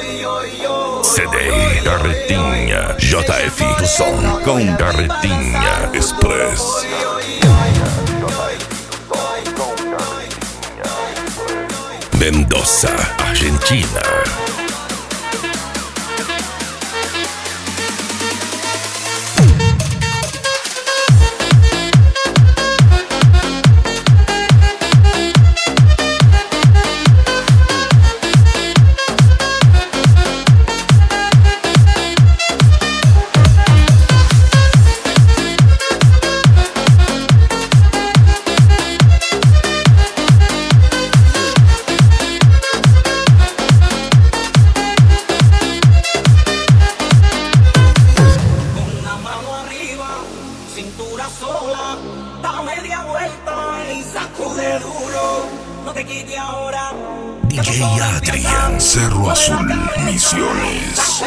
CD Carretinha, JF do som com Carretinha Express. Mendoza, Argentina. Cintura sola, da media vuelta y sacude duro. No te quite ahora. DJ Adrian, Cerro Azul, Misiones.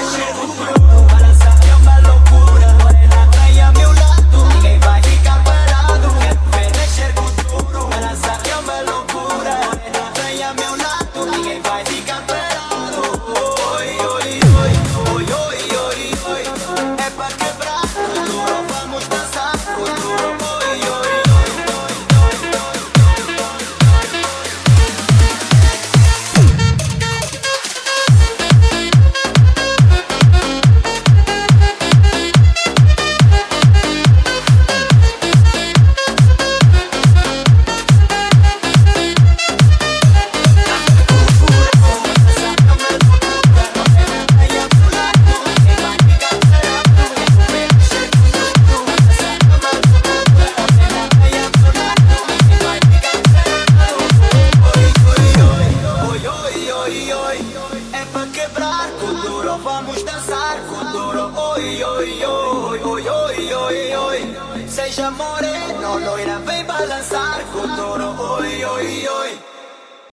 Vamos dançar com duro, oi, oi, oi, oi, oi, oi, oi. Seja moreno, loira, vem balançar com duro, oi, oi, oi.